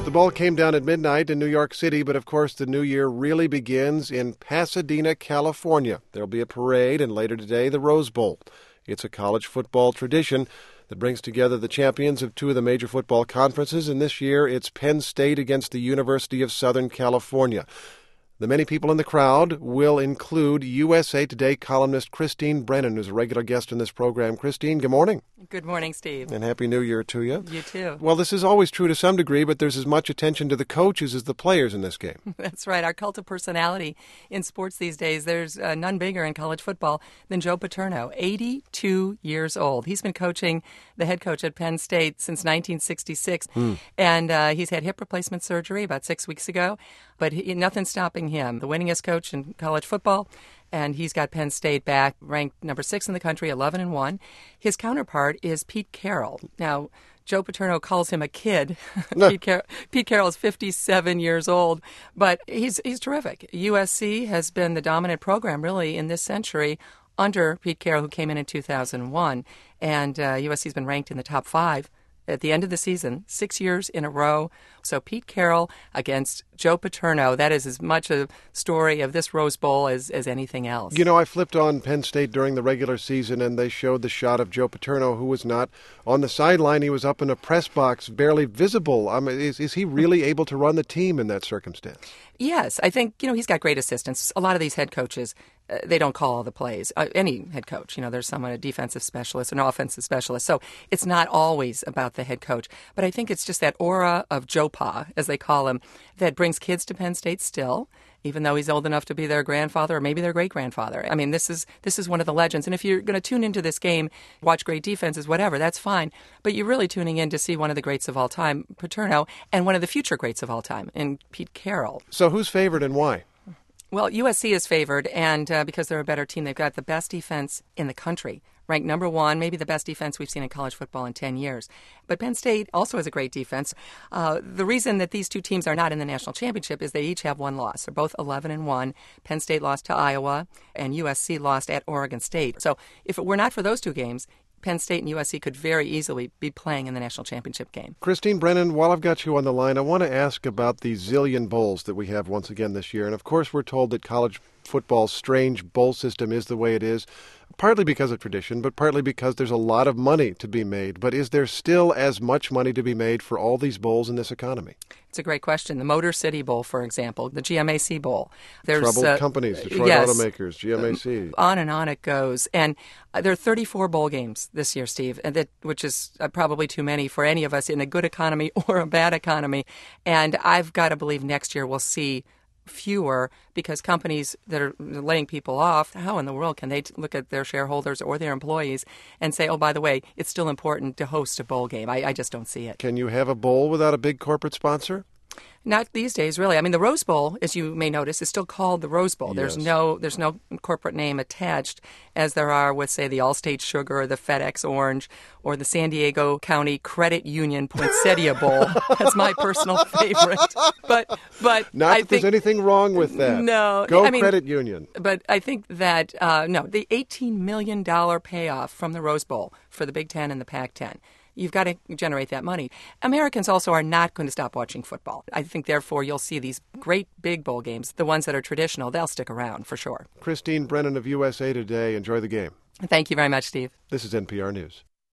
The ball came down at midnight in New York City, but of course the new year really begins in Pasadena, California. There'll be a parade, and later today, the Rose Bowl. It's a college football tradition that brings together the champions of two of the major football conferences, and this year it's Penn State against the University of Southern California. The many people in the crowd will include USA Today columnist Christine Brennan, who's a regular guest in this program. Christine, good morning. Good morning, Steve. And Happy New Year to you. You too. Well, this is always true to some degree, but there's as much attention to the coaches as the players in this game. That's right. Our cult of personality in sports these days, there's none bigger in college football than Joe Paterno, 82 years old. He's been coaching, the head coach at Penn State since 1966, and he's had hip replacement surgery about 6 weeks ago, but nothing's stopping him. The winningest coach in college football, and he's got Penn State back, ranked number 6 in the country, 11-1. His counterpart is Pete Carroll. Now, Joe Paterno calls him a kid. Pete Carroll is 57 years old, but he's terrific. USC has been the dominant program, really, in this century under Pete Carroll, who came in 2001, and USC's been ranked in the top 5 at the end of the season, 6 years in a row. So Pete Carroll against Joe Paterno, that is as much a story of this Rose Bowl as anything else. You know, I flipped on Penn State during the regular season, and they showed the shot of Joe Paterno, who was not on the sideline. He was up in a press box, barely visible. Is he really able to run the team in that circumstance? Yes, I think, he's got great assistants. A lot of these head coaches, they don't call all the plays. Any head coach, there's someone, a defensive specialist, an offensive specialist. So it's not always about the head coach. But I think it's just that aura of Joe Pa, as they call him, that brings kids to Penn State still, even though he's old enough to be their grandfather or maybe their great-grandfather. I mean, this is one of the legends. And if you're going to tune into this game, watch great defenses, whatever, that's fine. But you're really tuning in to see one of the greats of all time, Paterno, and one of the future greats of all time, in Pete Carroll. So who's favored and why? Well, USC is favored, and because they're a better team, they've got the best defense in the country, ranked number 1, maybe the best defense we've seen in college football in 10 years. But Penn State also has a great defense. The reason that these two teams are not in the national championship is they each have one loss. They're both 11-1. Penn State lost to Iowa, and USC lost at Oregon State. So if it were not for those two games, Penn State and USC could very easily be playing in the national championship game. Christine Brennan, while I've got you on the line, I want to ask about the zillion bowls that we have once again this year. And of course, we're told that college football's strange bowl system is the way it is, partly because of tradition, but partly because there's a lot of money to be made. But is there still as much money to be made for all these bowls in this economy? It's a great question. The Motor City Bowl, for example, the GMAC Bowl. There's troubled companies, Detroit Automakers, GMAC. On and on it goes. And there are 34 bowl games this year, Steve, and which is probably too many for any of us in a good economy or a bad economy. And I've got to believe next year we'll see fewer because companies that are laying people off, how in the world can they look at their shareholders or their employees and say, oh, by the way, it's still important to host a bowl game? I just don't see it. Can you have a bowl without a big corporate sponsor? Not these days, really. I mean, the Rose Bowl, as you may notice, is still called the Rose Bowl. Yes. There's no corporate name attached, as there are with, say, the Allstate Sugar, or the FedEx Orange, or the San Diego County Credit Union Poinsettia Bowl. That's my personal favorite. But not that there's anything wrong with that. No, Credit Union. But I think that the $18 million payoff from the Rose Bowl for the Big Ten and the Pac-10. You've got to generate that money. Americans also are not going to stop watching football. I think, therefore, you'll see these great big bowl games, the ones that are traditional, they'll stick around for sure. Christine Brennan of USA Today, enjoy the game. Thank you very much, Steve. This is NPR News.